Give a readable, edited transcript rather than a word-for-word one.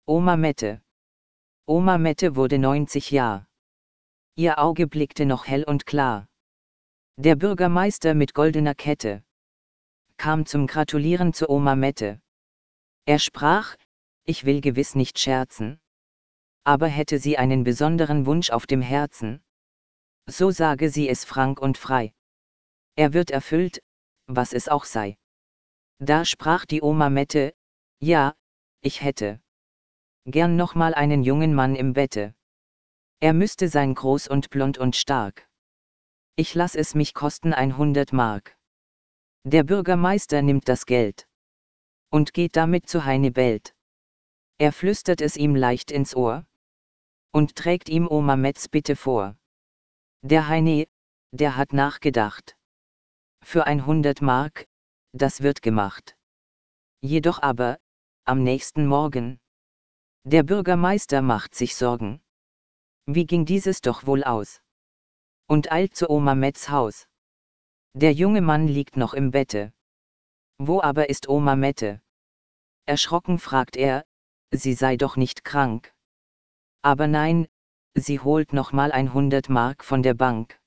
Oma Mette. Oma Mette wurde 90 Jahre. Ihr Auge blickte noch hell und klar. Der Bürgermeister mit goldener Kette kam zum Gratulieren zu Oma Mette. Er sprach: Ich will gewiss nicht scherzen. Aber hätte sie einen besonderen Wunsch auf dem Herzen, so sage sie es frank und frei. Er wird erfüllt, was es auch sei. Da sprach die Oma Mette: Ja, ich hätte gern noch mal einen jungen Mann im Bette. Er müsste sein groß und blond und stark. Ich lass es mich kosten 100 Mark. Der Bürgermeister nimmt das Geld und geht damit zu Heini Belt. Er flüstert es ihm leicht ins Ohr und trägt ihm Oma Metts Bitte vor. Der Heini, der hat nachgedacht. Für 100 Mark, das wird gemacht. Jedoch aber, am nächsten Morgen, der Bürgermeister macht sich Sorgen. Wie ging dieses doch wohl aus? Und eilt zu Oma Metts Haus. Der junge Mann liegt noch im Bette. Wo aber ist Oma Mette? Erschrocken fragt er, sie sei doch nicht krank. Aber nein, sie holt noch mal 100 Mark von der Bank.